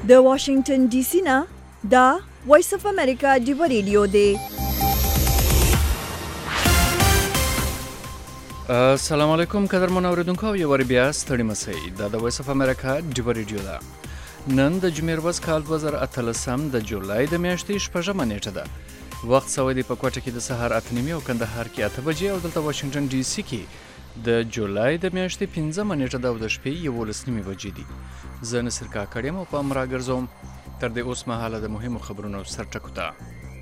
د واشنگټن ډي سي نه دا وایس اف امریکا ډیو ریډیو دی. السلام علیکم قدرمن اوریدونکو، یو ور بیا ستړي مسئ. دا د وایس اف امریکا ډیو ریډیو ده. نن د جمعې ورځ کال 2013 د جولای د میاشتې 6مه نیټه ده. وخت سوی دی په کوټه کې د سهار 8:30 او کندهار کې 8 بجې او دلته واشنگټن ډي سي کې د جولای د میاشتې 15مه نیټه ده او د شپې 11:30 بجې دي. زه نصر کاکړ یم او په امر راګرځوم تر دې اوس مهاله د مهمو خبرونو سرټکو ته.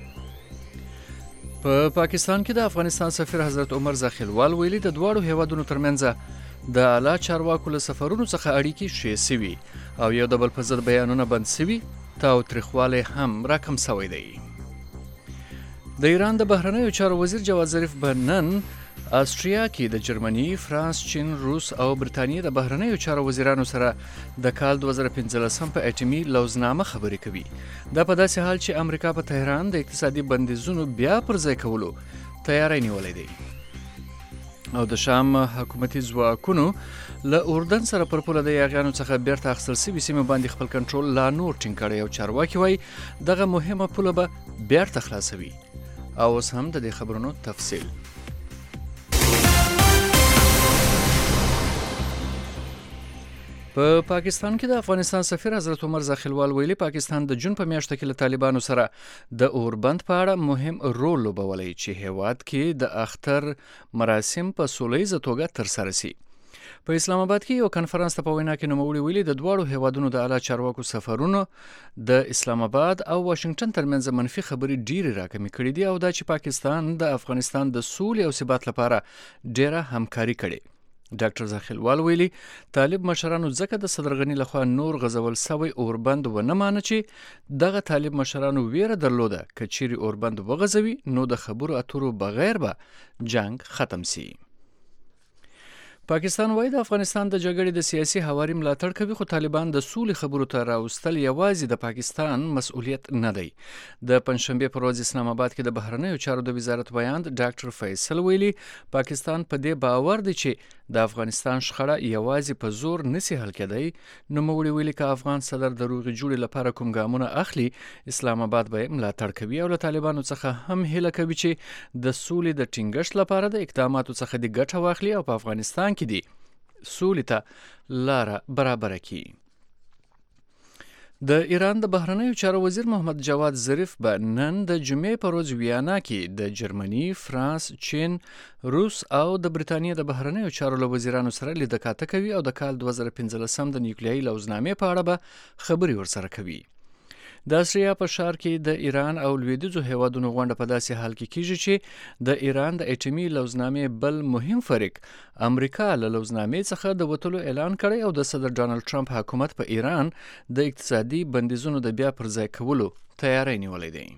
په پاکستان کې د افغانستان سفیر حضرت عمر زاخیلوال ویلي د دواړو هیوادونو ترمنځ د اعلی چارواکو له سفرونو څخه اړیکې ښې سوي او یو د بل په ضد بیانونه بند سوي تاوتریخوالی هم راکم سوی دی. د ایران د بهرنیو چارو وزیر جواد ظریف به نن آسټریا کې د جرمني، فرانس، چین، روس او برتانیې د بهرنیو چارو وزیرانو سره د کال 2015 په اټومي لوزنامه خبرې کوي. دا په داسې حال چې امریکا په تهران د اقتصادي بندیزونو بیا پر ځای کولو تیاری نیولی دی. او د شام حکومتي ځواکونو له اردن سره پر پوله د یاغیانو څخه بیرته اخیستل سوي سیمې باندې خپل کنټرول لا نور ټینګ کړی او چارواکي وایي دغه مهمه پوله به بیرته خلاصوي. او اوس هم د دې خبرونو تفصیل. په پاکستان کې د افغانستان سفیر حضرت عمر زاخیلوال ویلي پاکستان د جون په میاشت کې له طالبانو سره د اوربند په اړه مهم رول لوبولی چې هیواد کې د اختر مراسم په سولیزه توګه ترسره شي. په اسلام آباد کې یو کنفرانس ته په وینا کې نوموړي ویلي د دواړو هیوادونو د اعلی چارواکو سفرونو د اسلام آباد او واشنگټن ترمنځ منفي خبرې ډېرې راکمې کړې دي او دا چې پاکستان د افغانستان د سولې او ثبات لپاره ډېره همکاري کړې. ډاکټر زاخیلوال ویلي طالب مشرانو ځکه د صدر غني لخوا نور غزول سوی اوربند ونه مانه چې دغه طالب مشرانو ویره درلوده که چیرې اوربند وغځوي نو د خبرو اترو بغیر به جنگ ختم سي. پاکستان وایي د افغانستان د جګړې د سیاسي هواري ملاتړ کوي خو طالبان د سولې خبرو ته راوستل یوازې د پاکستان مسؤلیت نه دی. د پنځشنبې پر ورځ اسلام آباد کې د بهرنیو چارو د وزارت بیان ډاکټر فیصل ویلي پاکستان په دې باور دی چې د افغانستان شخړه یوازې په زور نسی حل کېدی. نوموړي ویلي که افغان صدر د روغې جوړې لپاره کوم ګامونه اخلي اسلام آباد به ملاتړ کوي او له طالبانو څخه هم هیله کوي چې د سولې د ټینګښت لپاره د اقداماتو څخه د ګټه واخلي او په افغانستان کې دی سولې ته لاره برابره کړي. د ایران د بهرنیو چارو وزیر محمد جواد ظریف به نن د جمعې په ورځ ویانا کې د جرمني، فرانس، چین، روس او د برتانیې د بهرنیو چارو له وزیرانو سره لیدکاته کوي او د کال 2015 د نیوکلیایي لوزنامې په اړه به خبرې ورسره کوي. د آسټریا په ښار کې د ایران او لویدیځو هیوادونو غونډه په داسې حال کې کیږي چې د ایران د اټومي لوزنامې بل مهم فریق امریکا له لوزنامې څخه د وتلو اعلان کړی او د صدر ډانلډ ټرمپ حکومت په ایران د اقتصادي بندیزونو د بیا پر ځای کولو تیاری نیولی دی.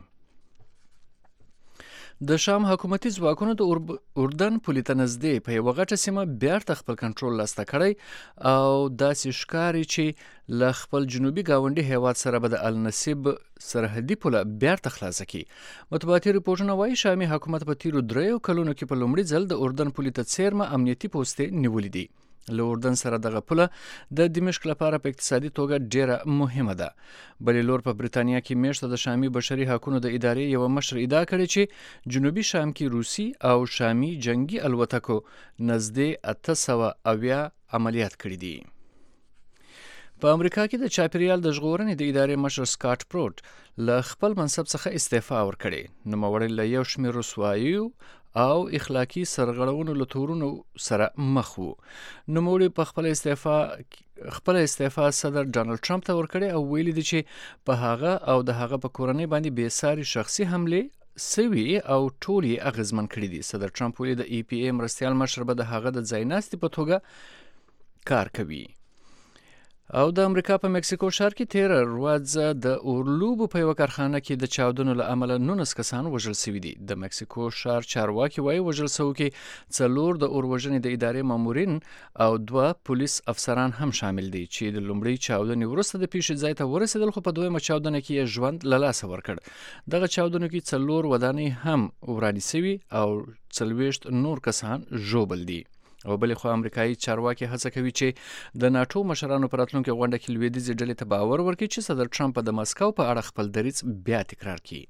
د شام حکومتي ځواکونو د اردن پولې ته نږدې په یوه غټه سیمه بیرته خپل کنټرول لاسته کړی او داسې ښکاري چې له خپل جنوبي ګاونډي هیواد سره به د النصیب سرحدي پوله بیرته خلاصه کړي. مطبوعاتي رپورټونه وایي شامي حکومت په تیرو 3 کلونو کې په لومړي ځل د اردن پولې ته څیرمه امنیتي پوستې نیولې دي. له اردن سره دغه پوله د دمشق لپاره په اقتصادي توګه ډیره مهمه ده. بلې لور په برتانیا کې میشته د شامي بشري حقوقو د ادارې یو مشر ادعا کړې چې جنوبي شام کې روسي او شامي جنگي الوتکو نږدې 870 عملیات کړي دي. په امریکا کې د چاپیریال د ژغورنې د ادارې مشر سکاټ پروټ له خپل منصب څخه استعفا ورکړې. نوموړی له یو شمېر رسواییو او اخلاقی سرغړونو له تورونو سره مخ وو. نوموړي په خپل استعفا صدر ډانلډ ټرمپ ته ورکړی او ویلي دي چې په هغه او د هغه په کورنۍ باندې بې ساري شخصي حملې سوي او ټول یې اغیزمن کړي دي. صدر ټرمپ ویلي د EPA مرستیال مشر به د هغه د ځایناستي په توګه کار کوي. او د امریکا په مکسیکو ښار کې تیر ورځ د اورلوبو په یوه کارخانه کې د چاودنو له امله 19 کسان وژل شوي دي. د مکسیکو ښار چارواکي وایي وژل شوو کې 4 د اوروژنې د ادارې مامورین او 2 پولیس افسران هم شامل دي چې د لومړۍ چاودنې وروسته د پیښې ځای ته ورسېدل خو په دویمه چاودنه کې یې ژوند له لاسه ورکړ. دغه چاودنو کې 4 ودانۍ هم ورانې شوي او 40 نور کسان ژوبل دي. او بلې خوا امریکایي چارواکي هڅه کوي چې د ناټو مشرانو په راتلونکي غونډه کې لویدیځې ډلې ته باور ورکړي چې صدر ټرمپ د مسکو په اړه خپل دریځ بیا تکرار کړي.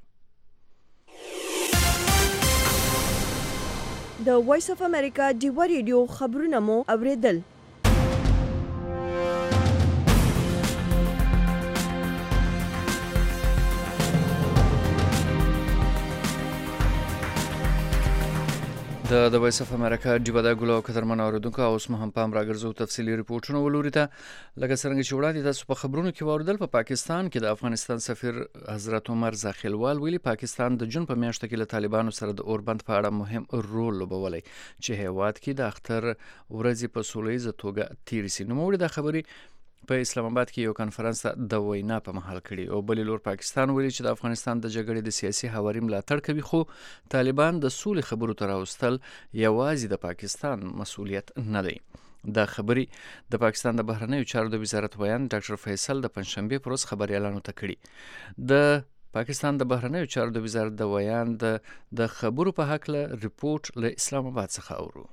د وایس اف امریکا ډیوا ریډیو خبرونه مو اوریدل. د وایس اف امریکا ډیوا د ګلو قدرمن اوریدونکو اوس مهم پام راګرځو تفصیلی ریپورتونه ولوري ته لکه څنګه چې وړاندې تاسو په خبرونو کې واوریدل په پاکستان کې د افغانستان سفیر حضرت عمر زاخیلوال ویلي پاکستان د جون په میاشت کې له طالبانو سره د اوربند په اړه مهم رول لوبولی چې هیواد کې د اختر ورځې په سولهییزه توګه تیر سي. نو موږ د خبرې په اسلام آباد کې یو کانفرنس د وینا په محل کړي او بل لور پاکستان ویلي چې د افغانستان د جګړې د سیاسي حواري ملاتړ کوي خو طالبان د سولې خبرو ته راوستل یوازې د پاکستان مسؤلیت نه دی. دا خبري د پاکستان د بهرنیو چارو د وزارت ویان ډاکټر فیصل د پنځشنبه پر ورځ خبريالانو ته کړي. د پاکستان د بهرنیو چارو د وزارت د ویان د خبرو په حق له ریپورت له اسلام آباد څخه اورو.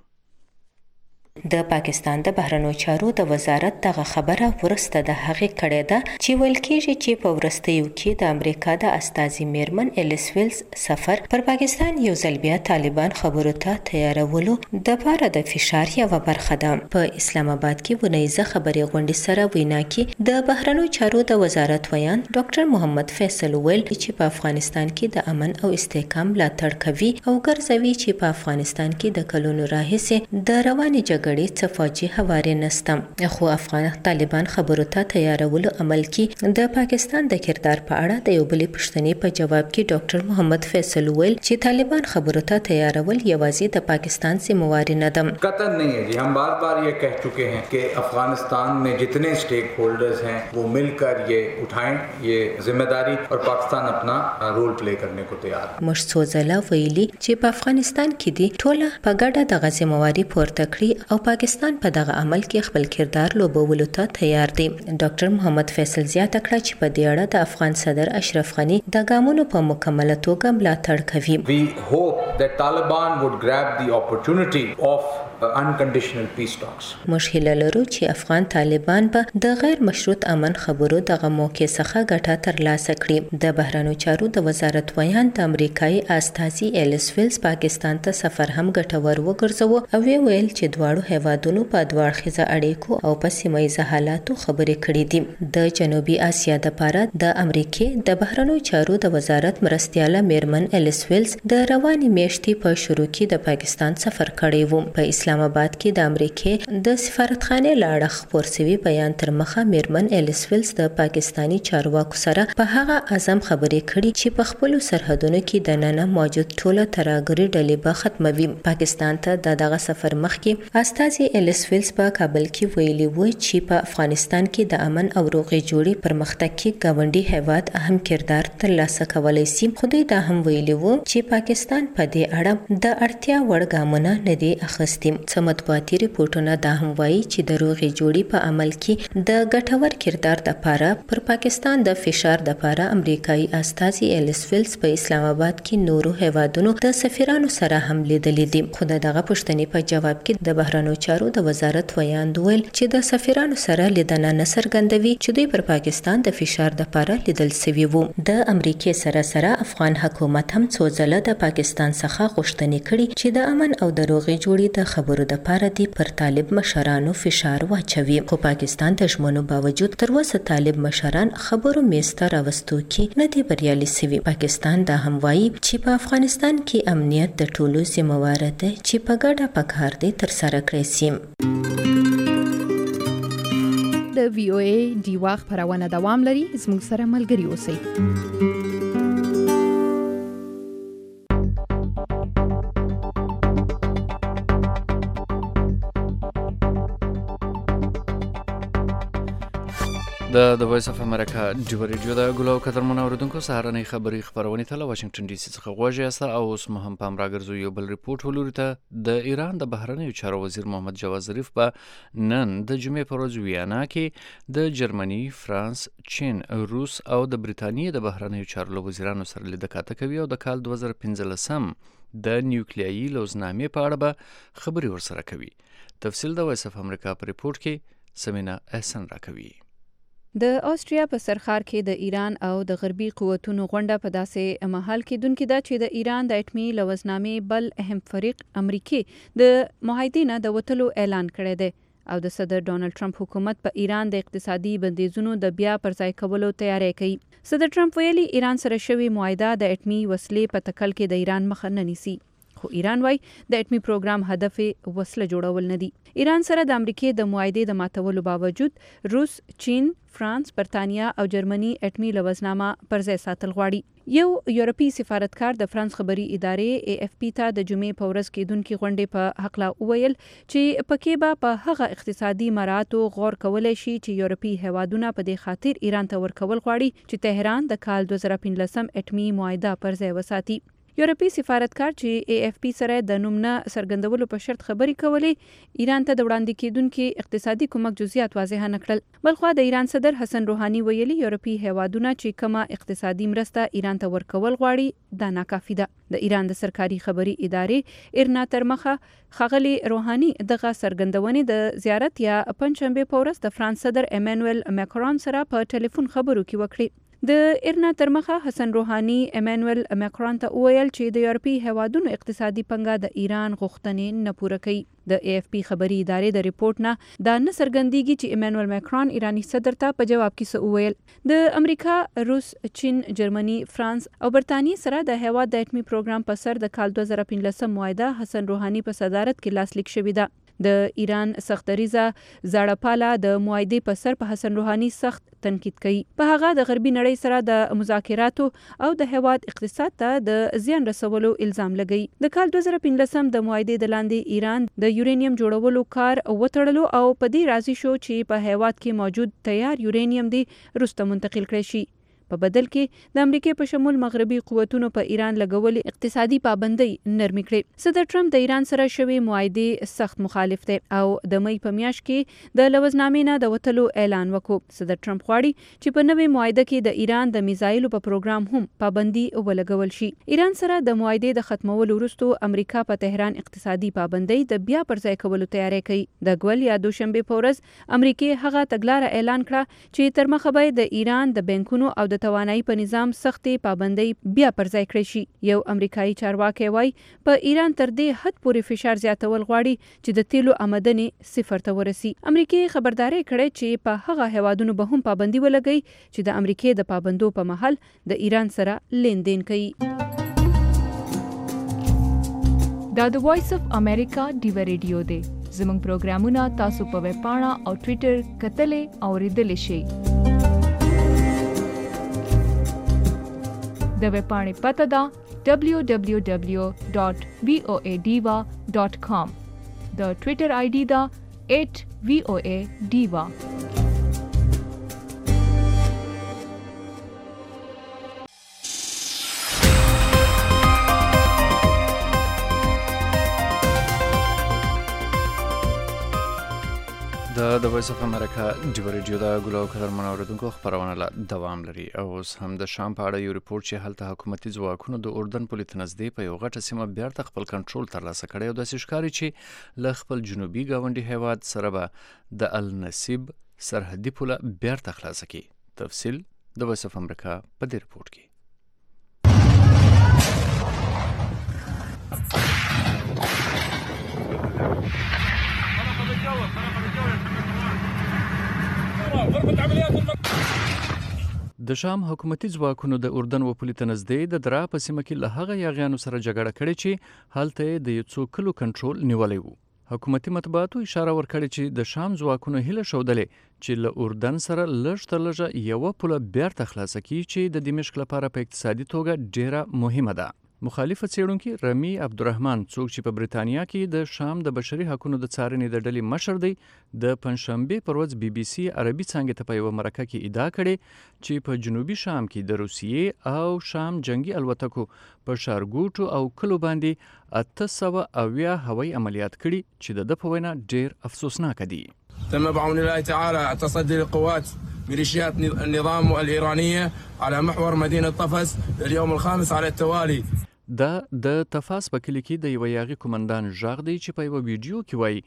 د پاکستان د بهرنیو چارو د وزارت دغه خبره ورسته د هغې کړې ده چې ویل کېږي چې په وروستیو کې د امریکا د استازي میرمن الیس ویلز سفر پر پاکستان یو ځل بیا طالبان خبرو ته تیارولو د پاره د فشار یوه برخه ده. په اسلام آباد کې ونیزه خبري غونډې سره وینا کې د بهرنیو چارو د وزارت ویان ډاکټر محمد فیصل ویل چې په افغانستان کې د امن او استحکام ملاتړ کوي او ګرځوي چې په افغانستان کې د کلونو راهیسې د رواني جګړې څفاجي حواله نسته خو افغان طالبان خبرو ته تیارولو عمل کې د پاکستان د کردار په اړه د یو بلې پوښتنې په جواب کې ډاکټر محمد فیصل ویل چې طالبان خبرو ته تیارول یوازې د پاکستان ذمہواری نه ده. قطعا नहीं है जी. हम बार बार ये कह चुके हैं कि अफगानिस्तान में जितने स्टेक होल्डर्स हैं वो मिलकर ये उठाएं ये जिम्मेदारी और पाकिस्तान अपना रोल प्ले करने को तैयार है. مشسوزله ویلي چې په افغانستان کې دي ټوله په ګډه د ذمہواری پورته کړی او پاکستان په دغه عمل کې خپل کردار لوبولو ته تیار دی. ډاکټر محمد فیصل زیاته کړه چې په دې اړه د افغان صدر اشرف غنی د ګامونو په مکمله توګه ملاتړ کوي. We hope that Taliban would grab the opportunity of unconditional peace talks. مشهله لرو چې افغان طالبان به د غیر مشروط امن خبرو دغه موقع څخه ګټه ترلاسه کړي. د بهرنیو چارو د وزارت ویان د امریکایي استازي الیس ویلز پاکستان ته سفر هم ګټور وګرځاوه او ویل چې دواړو هیوادونو په دوړخیزه اړیکو او په سیمایي حالاتو خبرې کړې دي. د جنوبي اسیا د لپاره د امریکای د بهرنیو چارو د وزارت مرستياله میرمن الیس ویلز د رواني میاشتې په شروع کې د پاکستان سفر کړی و. په اسلام آباد کې د امریکای د سفارتخانه لاړه خبر سوي بیان تر مخه میرمن الیس ویلز د پاکستانی چارواکو سره په هغه اعظم خبرې کړي چې په خپل سرحدونو کې د نن موجود ټوله ترهګری ډلې به ختموي. پاکستان ته دغه سفر مخکې استازي الیس ویلز په کابل کې ویلي و چې په افغانستان کې د امن او روغې جوړې پرمختګ کې ګاونډي هیواد اهم کردار ترلاسه کولای شي. خو دوی دا هم ویلي و چې پاکستان په دې اړه د اړتیا وړ ګامونه نه دي اخیستي. مطبوعاتي ریپورتونه دا هم وایي چې د روغې جوړې په عمل کې د ګټور کردار لپاره پر پاکستان د فشار لپاره امریکایي استازي الیس ویلز په اسلام آباد کې نورو هیوادونو د سفیرانو سره هم لیدلې دي. خو دغه پوښتنې په جواب کې د بهرنیو چارو د وزارت ویان ویل چې د سفیرانو سره لیدنه نه څرګندوي چې دوی پر پاکستان د فشار لپاره لیدل شوي وو. د امریکای سره افغان حکومت هم څو ځله د پاکستان څخه غوښتنې کړې چې د امن او د روغې جوړې د خبرو لپاره دی پر طالب مشرانو فشار واچوي. خو پاکستان د ژمنو باوجود تر اوسه طالب مشران خبرو میسته راوستو کې نه دي بریالي شوي. پاکستان دا هم وایي چې په افغانستان کې امنیت د ټولو ذمہواره ده چې په ګډه پکار دي تر سره کړی شي. د وی او ای ډیوا خبرونه دوام لري. زموږ سره ملګري اوسئ. د وایس اف امریکا ډیوا ریډیو د ګلو قدرمن اوریدونکو سهارنۍ خبري خبرونه ته له واشنگټن ډي سي څخه غواړي است او اوس مهم پام راګرځو یو بل ریپورت ولوري ته د ایران د بهرنیو چارو وزیر محمد جواد ظریف په نن د جمعې پر ورځ ویانا کې د جرمني، فرانس، چین، روس او د بریتانیې د بهرنیو چارو وزیرانو سره لیدکاته کوي او د کال 2015 د نیوکلیایي لوزنامې په اړه به خبري ورسره کوي. تفصیل د وایس اف امریکا په ریپورت کې سمینا احسان راکوي. د آسټریا په سرخار کې د ایران او د غربي قوتونو غونډه په داسې مهال کې دونکې ده چې د ایران د اټمي لوزنامې بل اهم فریق امریکای د معاهدې نه د وتلو اعلان کړی دی او د صدر ډونالد ټرمپ حکومت په ایران د اقتصادي بندیزونو د بیا پرځای کولو تیاری کوي. صدر ټرمپ ویلي ایران سره شوی معاهده د اټمي وسلې په تکل کې د ایران مخه نه نیسي، خو ایران وايي د اټمي پروګرام هدف وسله جوړول نه دي. ایران سره د امریکای د معاهدې د ماتولو باوجود روس، چین، فرانس، برتانیا او جرمني اټمي لوزنامه پرځای ساتل غواړي. یو یورپی سفارتکار د فرانس خبري ادارې AFP ته د جمعې په ورځ کېدونکې غونډې په حق لا وویل چې پکې به په هغه اقتصادي مراتو غور کولای شي چې یورپی هیوادونه په دې خاطر ایران ته ورکول غواړي چې تهران د کال 2015 اټمي معاهده پرځای وساتي. یورپی سفارتکار چې AFP سره د نوم نه څرګندولو په شرط خبرې کولې، ایران ته د وړاندې کېدونکي اقتصادي کومک جزئیات واضح نه کړل. بلخوا د ایران صدر حسن روحاني ویلي یورپی هیوادونه چې کومه اقتصادي مرسته ایران ته ورکول غواړي دا ناکافي ده. د ایران د سرکاري خبري ادارې ایرنا ترمخه ښاغلي روحاني دغه څرګندونې د زیارت یا پنځشنبه په ورځ د فرانس صدر ایمانوئل ماکرون سره په ټلیفون خبرو کې وکړي. د ایرنا ترمخه حسن روحاني ایمانوئل ماکرون ته وویل چې د یورپی هیوادونو اقتصادي پنګه د ایران غوښتنې نه پوره کوي. د AFP خبري ادارې د ریپورت نه دا نه څرګندېږي چې ایمانوئل ماکرون ایرانی صدر ته په جواب کې څه وویل. د امریکا، روس، چین، جرمني، فرانس او برتانیې سره د هیواد د اټمي پروګرام په سر د کال 2015 معاهده حسن روحاني په صدارت کې لاسلیک شوې ده. د ایران سختریزه زړپاله د معاهدې په سر په حسن روحاني سخت تنقید کوي. په هغه د غربي نړۍ سره د مذاکراتو او د هیواد اقتصاد ته د زیان رسولو الزام لګوي. د کال 2015 د معاهدې د لاندې ایران د یورانیم جوړولو کار وتړلو او په دې راضي شو چې په هیواد کې موجود تیار یورانیم دی روس ته منتقل کړی شي. په بدل کې د امریکای په شمول مغربي قوتونو په ایران لګولې اقتصادي پابندۍ نرمي کړې. صدر ټرمپ د ایران سره شوی معاهدې سخت مخالف دی او د مې په میاشت کې د لوزنامې نه د وتلو اعلان وکړ. صدر ټرمپ غواړي چې په نوې معاهده کې د ایران د میزایلو په پروګرام هم پابندي ولګول شي. ایران سره د معاهدې د ختمولو وروسته امریکا په تهران اقتصادي پابندۍ د بیا پرځای کولو تیاری کوي. د ګول یا دوشنبه په ورځ امریکای هغه تګلاره اعلان کړه چې تر مخه به د ایران د بانکونو او د توانایي په نظام سختې پابندۍ بیا پرځای کړی شي. یو امریکایي چارواکي وایي په ایران تر دې حد پورې فشار زیاتول غواړي چې د تیلو آمدنې صفر ته ورسي. امریکای خبرداري کړې چې په هغه هیوادونو به هم پابندي ولګي چې د امریکای د پابندو په محل د ایران سره لیندین کوي. دا د وایس اف امریکا ډیو ریډیو دی. زموږ پروګرامونه تاسو په ویب پاڼه او ټوئیټر کتلې او ریډلې شئ. د ویب پاڼې پته ده www.voadiva.com. د ټوئیټر آی ډي ده @voadiva. د وایس اف امریکا ډیو ریډیو د ګلو قدر منوردونکو خبرونه لا دوام لري او هم د شام په اړه یو ریپورت چې هلته حکومتي ځواکونو د اردن پولې نږدې په یو غټه سیمه بیرته خپل کنټرول ترلاسه کړی او داسې ښکاري چې له خپل جنوبي ګاونډي هیواد سره به د النصیب سرحدي پوله بیرته خلاصه کړي. تفصیل د وایس اف امریکا په دې ریپورت کې. د شام حکومتي ځواکونو د اردن و پولې ته نږدې د درا په سیمه کې له هغه یاغیانو سره جګړه کړې چې هلته د یو څو کلو کنټرول نیولی وو. حکومتي مطبوعاتو اشاره ورکړې چې د شام ځواکونو هیله ښودلې چې له اردن سره لږ تر لږه یوه پوله بیرته خلاصه کړي چې د دمشق لپاره په اقتصادي توګه ډیره مهمه ده. مخالفه څېړونکي رمی عبدالرحمن څوک چې په بریتانیا کې د شام د بشري حقوقو د څارنې د ډلې مشر دی د پنځشنبه پر ورځ BBC عربي څانګې ته په یوه مرکه کې ادعا کړې چې په جنوبي شام کې د روسیې او شام جنگي الوتکو په ښارګوټو او کلو باندې 800 هوایي عملیات کړي چې د په وینا ډېر افسوسناک دي. تم بعون الله تعالى تصدي القوات ميليشيات النظام الإيرانية على محور مدينة طفس اليوم الخامس على التوالي. دا د تفاس په کلی کې د یو یاغي کومندان ژغ دی چې په یو ویډیو کې وایي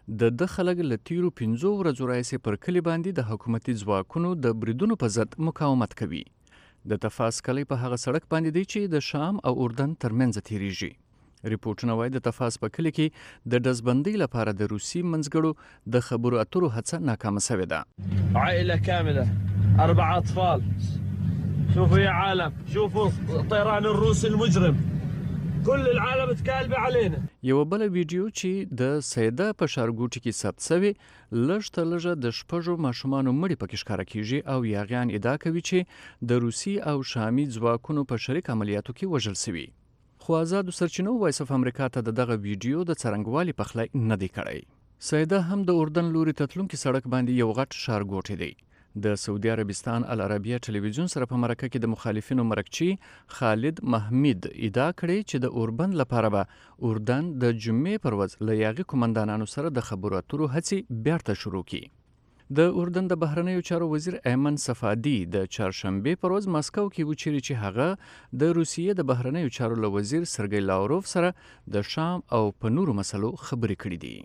د خلک له تیرو 15 ورځو راهیسې پر کلي باندې د حکومتي ځواکونو د بریدونو په ضد مقاومت کوي. د تفاس کلی په هغه سړک باندې دی چې د شام او اردن ترمنځ تیریږي. ریپورټونه وایي د تفاس په کلي کې د ډزبندۍ لپاره د روسي منځګړو د خبرو اترو هڅه ناکامه شوې ده. عائلة كاملة 4 أطفال. شوفوا يا عالم، شوفوا الطيران الروسي المجرم، كل العالم تكالبه علينا. یو بل ویډیو چې د سیده په ښارګوټي کې ثبت شوی لږ تر لږه د شپږو ماشومانو مړي پکې ښکاره کیږي او یاغیان ادعا کوي چې د روسي او شامي ځواکونو په شریک عملیاتو کې وژل شوي. خو آزادو سرچینو وایس اف امریکا ته دغه ویډیو د څرنګوالي پخلی نه دی کړی. سیده هم د اردن لوري ته تلونکي سړک باندې یو غټ ښارګوټی دی. د سعودي عربستان العربیه ټلویزیون سره په مرکه کې د مخالفینو مرکچی خالد محمید ادعا کړې چې د اوربند لپاره به اردن د جمعې پر ورځ له یاغي قومندانانو سره د خبرو اترو هڅې بیرته شروع کړي. د اردن د بهرنیو چارو وزیر ایمن صفادي د چهارشنبې پر ورځ مسکو کې و چې هغه د روسیې د بهرنیو چارو له وزیر سرګی لاوروف سره د شام او په نورو مسلو خبرې کړې دي.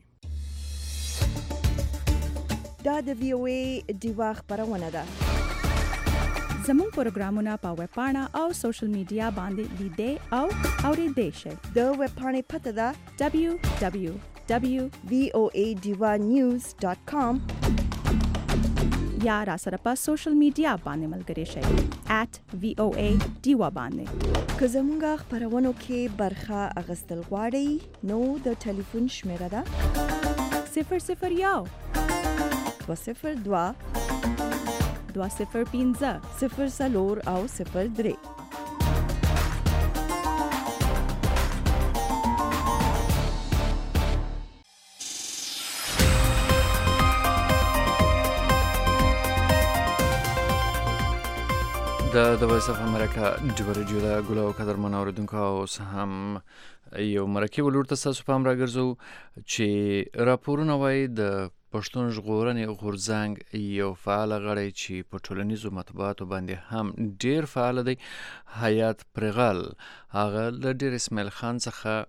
دا د VOA ډیوا خبرونه ده. زموږ پروګرامونه په ویب پاڼه او سوشل میډیا باندې لیدئ او اورئ شئ. د ویب پاڼې پته ده www.voadivanews.com یا را سره په سوشل میډیا باندې ملګري شئ @VOA ډیوا باندې. که زموږ خبرونو کې برخه اخیستل غواړئ نو د ټلیفون شمیره ده 001 202 205 04 او 03. د وایس اف امریکا ډیوا رادیو د ګلو قدرمن اوریدونکو اوس هم یو مرکه ولور ته تاسو پام راګرځو چې راپورونه وایي د پښتون ژغورنې غورځنګ یو فعال غړی چې په ټولنیزو مطبوعاتو باندې هم ډیر فعال دی حیات پرغل هغه له ډیر اسماعیل خان څخه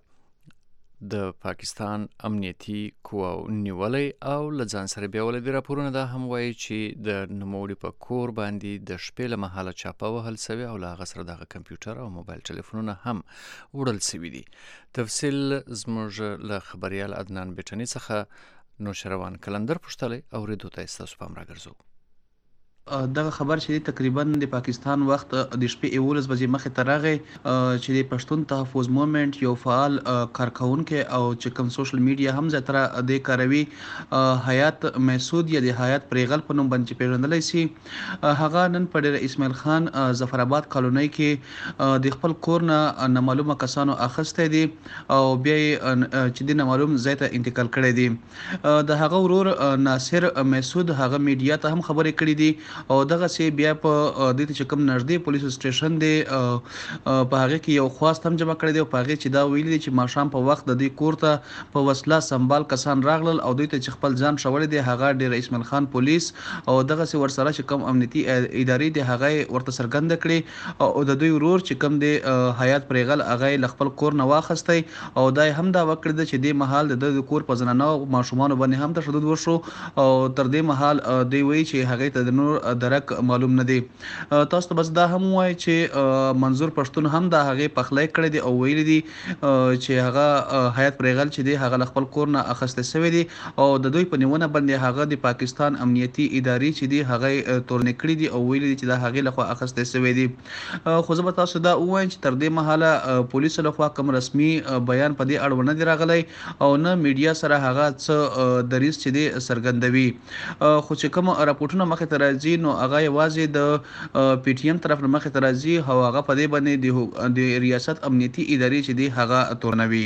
د پاکستان امنیتي قواو نیولې او له ځان سره بیولې. د راپورونه دا هم وایي چې د نوموړي په کور باندې د شپې له مهاله چاپه وهل سوي او له هغه سره دغه کمپیوټر او موبایل ټلیفونونه هم وړل سوي دي. تفصیل زموږ له خبریال عدنان بیټني څخه نوشروان کلندر پوښتلی اورېدو ته ستاسو پام راګرځو. دغه خبر چې تقریبا د پاکستان وخت د شپې 11 بجې مخې ته راغی چې د پښتون تحفظ موومېنټ یو فعال کارکونکو او چې کوم سوشل میډیا هم زتره د کاروي حیات مسعود یا د حیات پرغل په نوم باندې پیژندل شي. هغه نن په ډیر اسماعیل خان ظفر آباد کالونی کې د خپل کور نه نامعلومه کسانو اخسته دي او بیا چې د نامعلوم ځای ته انتقال کړی دي. د هغه ورور ناصر مسعود هغه میډیا ته هم خبرې کړې دي او دغه سي بیا په د دې چې کوم نږدې پولیس سټیشن دی په هغه کې یو خواست هم جمع کړی دی او په هغه چې دا ویل دي چې ماښام په وخت د دې کور ته په وسله سنبال کسان راغلل او دوی ته چې خپل ځان شولې دي هغه ډیر اسماعیل خان پولیس او دغه سي ورسره چې کوم امنیتي ادارې دي هغه ورته سرګند کړي او د دوی ورور چې کوم دی حیات پرغل هغه ل خپل کور نه واخستي او دای هم دا وکړه چې د محل د کور په زنانه او ماشومان باندې هم تشدد وشو او تر دې محل دی وی چې هغه ته د نور درک معلوم نه دی. تاسو ته بس دا هم وای چې منظور پښتون هم دا هغه پخلای کړی دی او ویل دي چې هغه حیات پرغل چې دی هغه خپل کور نه اخسته شوی دی او د دوی په نیونه باندې هغه د پاکستان امنیتي ادارې چې دی هغه تورن کړی دی او ویل دي چې دا هغه لخوا اخسته شوی دی. خو زه به تاسو دا وایم چې تر دې مهاله پولیس لخوا کوم رسمي بیان په دې اړه نه دی راغلی او نه میډیا سره هغه څه دریس چې دی سرګندوي. خو چې کوم راپورټونه مخه ته راځي نو هغه یوازې د پی ټی ایم طرف نه مخه ته راځي او هغه په دې باندې د ریاست امنیتي ادارې چې دی هغه تورنوي.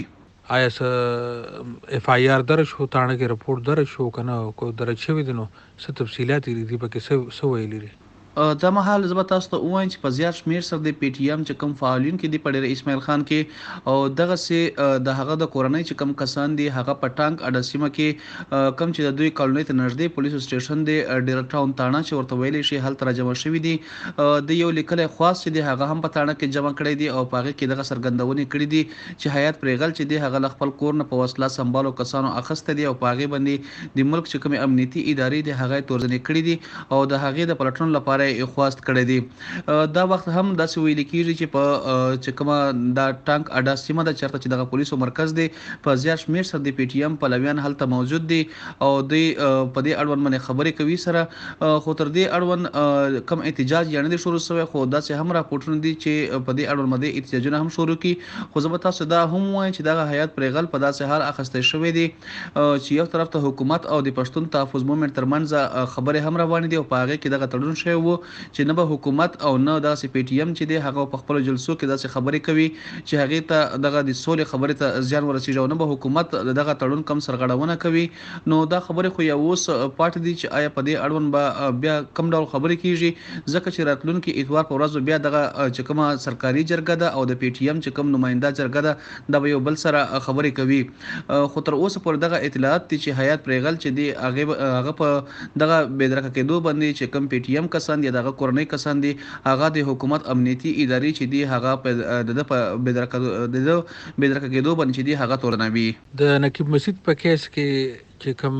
آیا اف آی آر درج شو تانه کې رپورټ درج شو کنه کو درج شوی دي نو څه تفصيلات دي پکې څه ویلي دي؟ د مهال زه به تاسو ته ووایم چې په زیات شمېر سره د پی ټی ایم چې کوم فعالین کې دي په ډېر اسماعیل خان کې او دغسې د هغه د کورنۍ چې کوم کسان دي هغه په ټانک اډه سیمه کې کوم چې د دوی کالونۍ ته نږدې پولیسو سټیشن دی ډیر ټاون تاڼه چې ورته ویلی شي هلته را جمع شوي دي د یو لیکلی خواست چې دی هغه هم په تاڼه کې جمع کړی دی او په هغې کې دغه څرګندونې کړي دي چې حیات پرېغل چې دی هغه له خپل کور نه په وسله سمبالو کسانو اخیستی دی او په هغې باندې د ملک چې کومې امنیتي ادارې دي هغه یې تورزنې کړي دي او د هغې د پلټنو لپاره یې خواست کړی دی. دا وخت هم داسې ویل کېږي چې په چې کومه دا ټانک اډه سیمه ده چېرته چې دغه پولیسو مرکز دی په زیات شمېر سره د پی ټي ایم پلویان هلته موجود دي او دوی په دې اړوند باندې خبرې کوي سره خو تر دې اړوند کم احتجاج یا نه دی شروع شوی خو داسې هم راپورټونه دي چې په دې اړوند باندې احتجاجونه هم شروع کړي خو زه به تاسو دا هم وایم چې دغه حیات پرېغل په داسې حال اخیستی شوی دی چې یو طرف ته حکومت او د پښتون تحفظ مومنټ ترمنځ خبرې هم روانې دي او په هغې کې دغه تړون شوی و چې نه به حکومت او نه داسې پی ټي ایم چې دی هغه په خپلو جلسو کې داسې خبرې کوي چې هغې ته دغه د سولې خبرې ته زیان ورسېږي او نه به حکومت دغه تړون کم سرغړونه کوي. نو دا خبرې خو یا اوس پاتې دي چې آیا په دې اړوند به بیا کم ډول خبرې کېږي ځکه چې راتلونکي اتوار په ورځو بیا دغه چې کومه سرکاري جرګه ده او د پی ټي ایم چې کوم نماینده جرګه ده دا به یو بل سره خبرې کوي خو تر اوسه پورې دغه اطلاعات دي چې حیات پرېغل چې دی هغه په دغه بېدرکه کېدو باندې چې کوم پی ټي ایم کسان دي دغه کورنۍ کسان دي هغه د حکومت امنیتي ادارې چې دي هغه د په بېدرکه کېدو باندې چې دي هغه تورنوي. د نقیب مسعود په کیس کې چې کوم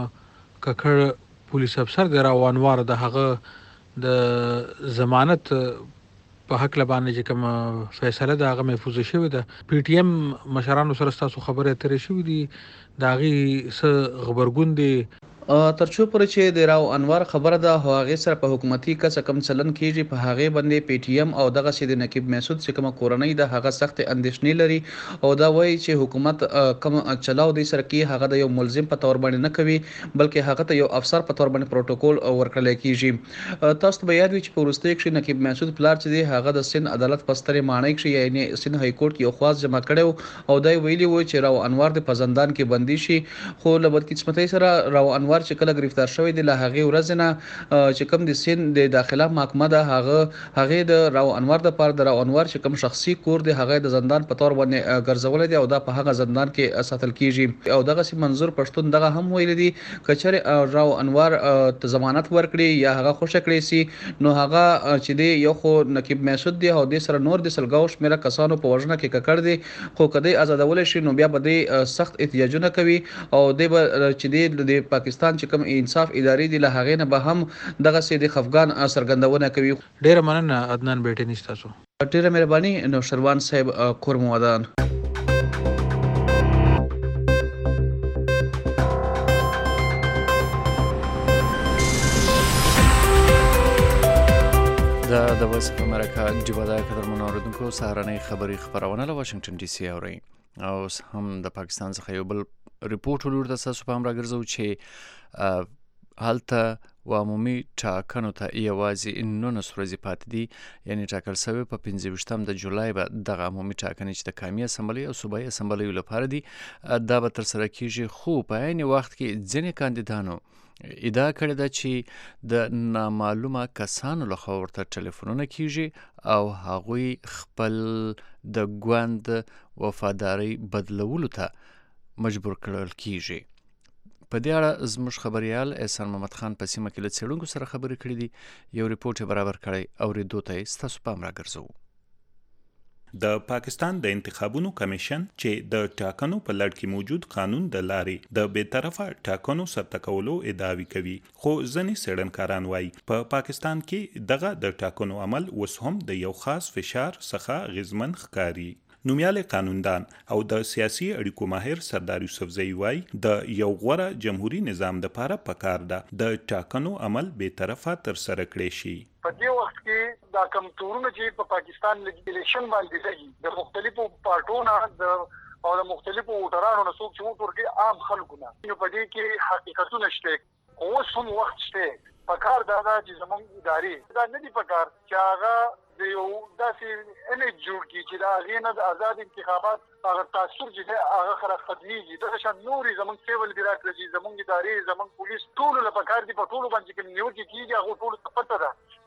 ککړ پولیس افسر دی راو انوار د هغه د ضمانت په حق لبانې چې کوم فیصله ده هغه محفوظ شوې ده پی ټي ایم مشرانو سره ستاسو خبرې اترې شوي دي د هغې څه غبرګون دی تر څو پورې چې د راو انوار خبره ده هغې سره په حکومتي کس کم چلن کېږي په هغې باندې پی ټي ایم او دغسې د نقیب مسعود چې کومه کورنۍ ده هغه سختې اندېښنې لري او دا وایي چې حکومت کوم چلاو دی سره کوي هغه د یو ملزم په طور باندې نه کوي بلکې هغه ته یو افسر په طور باندې پروتوکول ورکړلی کېږي. تاسو ته به یاد وي چې په وروستیو کښې نقیب مسعود پلار چې دی هغه د سند عدالت په سترې ماڼۍ کښې یعنې سند های کورټ کې یو خواست جمع کړی او دا یې ویلي و چې راو انوار د په زندان کې بندي شي خو له بدقسمتۍ سره راو انوار چې کله گرفتار شوی دی له هغې ورځې نه چې کوم د سند د داخله محکمه ده هغې د راو انوار دپاره د راو انوار چې کوم شخصي کور دی هغه د زندان په طور باندې ګرځولی دی او دا په هغه زندان کې ساتل کېږي او دغسې منظور پښتون دغه هم ویلی دی که چېرې راو انوار ته ضمانت ورکړي یا هغه خوشی کړی سي نو هغه چې دی یو خو نقیب مسعود دی او دې سره نور د سلګاو شمېره کسانو په وژنه کې ککړ دی خو که دی ازادولی شي نو بیا به دی سخت احتجاجونه کوي او دی به چې دی د پاکستان چې کوم انصاف ادارې دي له هغې نه به هم دغسې د خفګان څرګندونه کوي. ډېره مننه عدنان بیټي نیست تاسو. ډېره مهرباني نوشروان صاحب کور مو ودان. د وایس اف امریکا ډیوه ده قدرمنو اورېدونکو سهارنۍ خبري خپرونه له واشنګټن ډي سي اورئ او هم د پاکستان څخه یو بل ریپورټ ولور د تاسو په هم راګرځو چې هلته و عمومي ټاکنو ته یوازې 19 ورځې پاتې دي یعنې ټاکل شوی په 25 د جولای به دغه عمومي ټاکنې چې د قومي اسمبلۍ او صوبایي اسمبلیو لپاره دي دا به ترسره کېږي خو په عین وخت کې ځینې کاندیدانو ادعا کړې ده چې د نامعلومه کسانو لخوا ورته ټلیفونونه کېږي او هغوی خپل د ګوند وفادارۍ بدلولو ته مجبور کړل کېږي. په دې اړه زموږ خبریال احسان محمد خان په سیمه کې له څېړونکو سره خبرې کړې دي یو ریپورټ یې برابر کړی اورېدو ته یې ستاسو پام راګرځوو. د پاکستان د انتخابونو کمیشن چې د ټاکنو په لړ کې موجود قانون د لارې د بې طرفه ټاکنو ثبت کولو ادعاوې کوي خو ځینې څېړنکاران وایي په پاکستان کې دغه د ټاکنو عمل اوس هم د یو خاص فشار څخه اغېزمن ښکاري. نومیالی قانوندان او د سیاسي اړیکو ماهر سردار یوسفزی وایي د یو غوره جمهوریت نظام لپاره پکار ده د ټاکنو عمل بې طرفه ترسره کړی شي. په دې وخت کې دا کم تورونه چې په پاکستان لیګیلیشن باندې دي د مختلفو پارټونو او د مختلفو ووټرانو نه څوک چې ووټ ورکوي عام خلکو نه نو په دې کې حقیقتونه شته اوس هم وخت شته پکار دا چې زموږ ادارې دا نه دي پکار چې هغه د یو داسې امیج جوړ کړي چې د هغې نه د آزاد انتخابات هغه تاثر چې دی هغه خلک ختمېږي دغه شان نورې زموږ سیول بیراکراسي زموږ ادارې زموږ پولیس ټولو له پکار دي په ټولو باندې چې کوم نیوکې کېږي هغو ټولو ته پته ده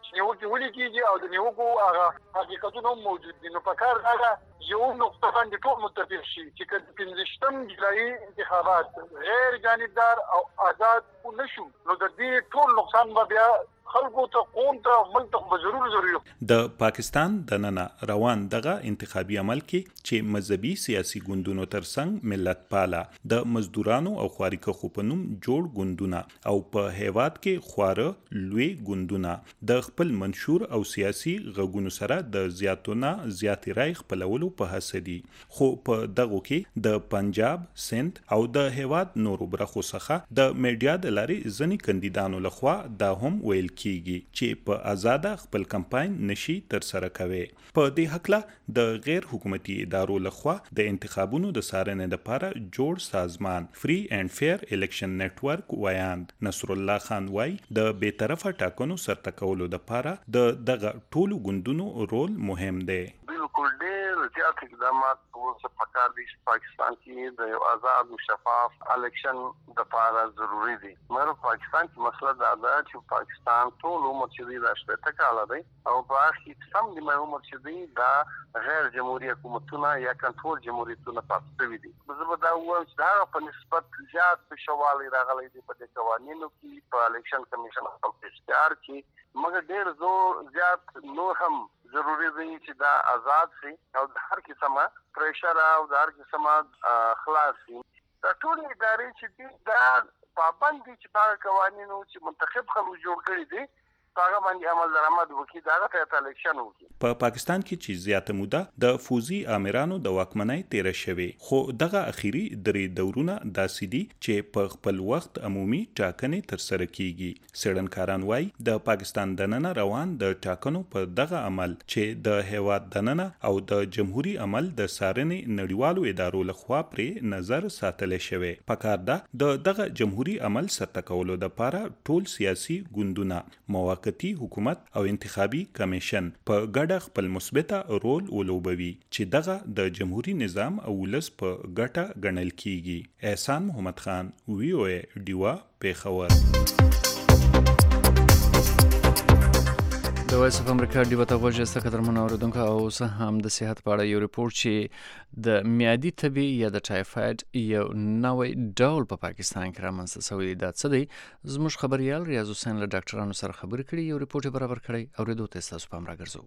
نیوکه ولې کیږي او د نیوکو هغه حقیقتونه موجود دي. نو په کار دا یو نقطه باندې ټول متفق شي چې کله 15 جولای انتخابات غیر جانبدار او آزاد نشو نو د دې ټول نقصان به بیا خلکو ته قوم ته ملک ته ضروري. د پاکستان د نن روان دغه انتخابي عمل کې چې مذهبي سیاسي ګوندونو ترڅنګ ملت پاله د مزدورانو او خواریکه خوپنوم جوړ ګوندونه او په هیواد کې خواره لوی ګوندونه د خپل منشور او سیاسي غږونو سره د زیاتونه زیاتې رای خپلولو په هڅه دي. خو په دغه کې د پنجاب، سند او د هیواد نورو برخو څخه د میډیا د لارې ځینې کاندیدانو لخوا دا هم ویل کیږي چې په آزاده خپل کمپاین نشي تر سره کوي. په دې حقله د غیر حکومتي ادارو لخوا د انتخابونو د څارنې لپاره جوړ سازمان فری اینڈ فیر الیکشن نیټورک وایاند نصر الله خان وای د بیطرفه ټاکنو سرته کولو لپاره دغه ټولو ګوندونو رول مهم دی. بالکل ډېر زیات اقدامات اوس په کار دي چې پاکستان کې د یو آزاد او شفاف الیکشن لپاره ضروری دي. مګر پاکستان کې مسله دا ده چې پاکستان ټول عمر چې د شپږ کاله دی او په اخر سم د عمر چې دی دا غیر جمهوریت حکومتونه یا کنټرول جمهوریتونه پاتې دي. زه به دا وایم چې دا په نسبت زیات فشوالی راغلی دی په دې قوانینو کې په الیکشن کمیشن خپل اختیار کې. مګر ډېر زور زیات نور هم ضروری دی چې دا آزاد شي او د هر قسمه پریشر او د هر قسمه خلاص شي. دا ټول ادارې چې دي دا پابند دي چې دا قوانینو چې منتخب خلک جوړ کړي دي هغه باندې عمل درآمد وکړي دا ته الیکشن وکړي. په پاکستان کې چې زیاته موده د فوزي آمرانو د واکمنۍ تیر شوه خو دغه اخیری درې دورونه داسې دي چې په خپل وخت عمومي ټاکنې تر سره کیږي. سړنکاران وای د پاکستان د نن روان د ټاکنو په دغه عمل چې د هیواد د نن او د جمهوریت عمل د سارنې نړیوالو ادارو لخوا پرې نظر ساتل شوی. پکار ده دغه جمهوریت عمل سرته کولو لپاره ټول سیاسي ګوندونه موقتی حکومت او انتخابي کمیشن په ګډه خپل مثبته رول ولوبوي چې دغه د جمهوریت نظام او ولس په ګټه ګڼل کیږي. احسان محمد خان وی او ای ډیوا پیښور. د وایس اف امریکا ډیوا ته وژه قدرمن اوریدونکو او زه هم د صحت په اړه یو ریپورت چې د میادي تبي یا د ټایفاید یو نوې ډول په پاکستان کې رامنځته شوی دی. دا څه دی زموږ خبريال ریاض حسین له ډاکټرانو سره خبرې کړې یو ریپورت برابر کړی اوریدو ته تاسو پام راګرځو.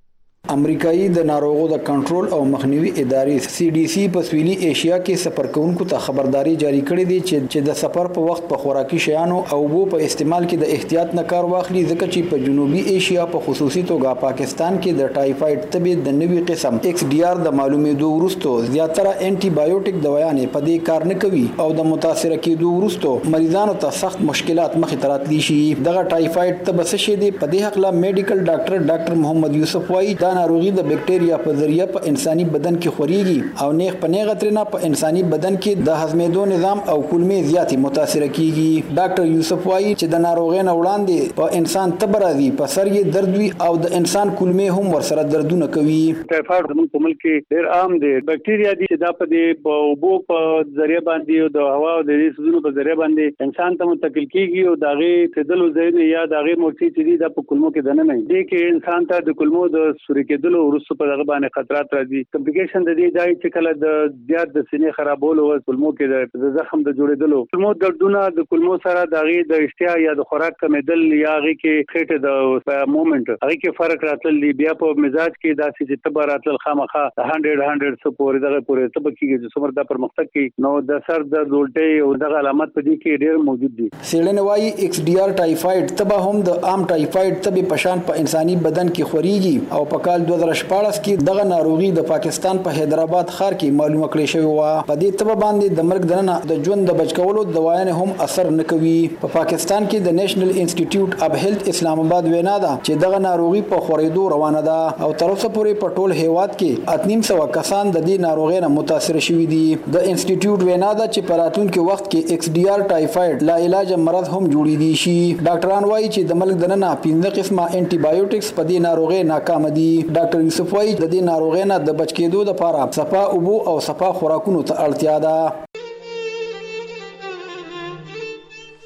امریکایي د ناروغو د کنټرول او مخنیوي ادارې CDC په سویلي ایشیا کې سفر کوونکو ته خبرداري جاری کړې دي چې د سفر په وخت په خوراکي شیانو او اوبو په استعمال کې د احتیاط نه کار واخلي ځکه چې په جنوبي ایشیا په خصوصي توګه پاکستان کې د ټایفاید تبي د نوي قسم XDR د معلومېدو وروسته زیاتره انټي بایوټیک دوايانې په دې کار نه کوي او د متاثر کېدو وروسته مریضانو ته سخت مشکلات مخې ته راتلی شي. دغه ټایفاید تبه څه شي دی؟ په دې حق لا میډیکل ډاکټر محمد یوسف وایي دا ناروغي د بکټریا په ذریعہ په انساني بدن کې خوريږي او نیغ په نیغه ترنه په انساني بدن کې د هضمېدو نظام او کولمې زیاتې متاثر کیږي. ډاکټر یوسف وایي چې د ناروغۍ نه وړاندې په انسان تبه راځي، په سر یې درد وي او د انسان کولمې هم ورسره دردونه کوي. ټایفاید زموږ په ملک کې ډېر عام دی. بکټریا دي چې دا په دې اوبو په ذریعہ باندې او د هوا او د دې سيزونو په ذریعہ باندې انسان ته منتقل کیږي او داغه تدلو ځای یا داغه مورچي چې دي د کولمو کې دنه نه دي کې انسان ته د کولمو د سوري کېدلو ورسره په دغه باندې خطرات راځي. کمپلیکیشن د دې دای چې کله د زیات د سینې خرابولو او کولمو کې د زخم د جوړېدلو کولمو دردونه د کولمو سره داغه د اشتها یا د خوراک کمېدل یا غي کې خېټه د موومېنټ هغه کې فرق راتل دی. بیا په مزاج کې داسې چې تبه راتل خامخا 100 سو پورې دغه پورې تبه کېږي چې څومره د پرمختګ کې نو د سر د الټۍ او دغه علامات په دې کې ډېر موجود دي. سیړنه وايي XDR ټایفاید تبه هم د عام ټایفاید تبه پشان په انساني بدن کې خوريږي او په کال 2014 کې دغه ناروغي د پاکستان په حیدرآباد ښار کې معلومه کړې شوې و. په دې تبه باندې د مرګ دننه د ژوند د بچ کولو دوايانې هم اثر نه کوي. په پاکستان کې د نېشنل انسټیټیوټ اف هیلث اسلام آباد وینا ده چې دغه ناروغي په خورېدو روانه ده او تر اوسه پورې په ټول هیواد کې 800 کسان د دې ناروغۍ نه متاثر شوي دي. د انسټیټیوټ وینا ده چې په راتلونکي وخت کې XDR ټایفاید لا علاج مرض هم جوړېدي شي. ډاکټران وایي چې د ملک دننه 15 قسمه انټي بایوټکس په دې ناروغۍ ناکام دي. ډاکټر یوسف وایي د دې ناروغۍ نه د بچ کېدو لپاره صفا اوبو او صفا خوراکونو ته اړتیا ده.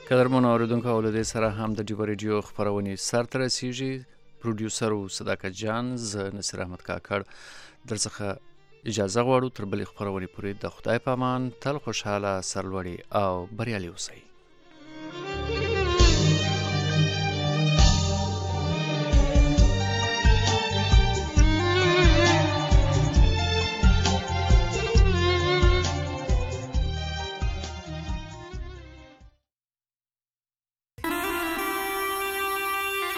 قدرمنو اوریدونکو ولودي سره هم د ډیو ریډیو خبرونه سر تر رسیږي پروډوسر او صداقت جان ز نصر احمد کاکړ درڅخه اجازه غواړو تر بلې خبرونه پورې د خدای پامان تل خوشاله سرلوړي او بریالي اوسئ.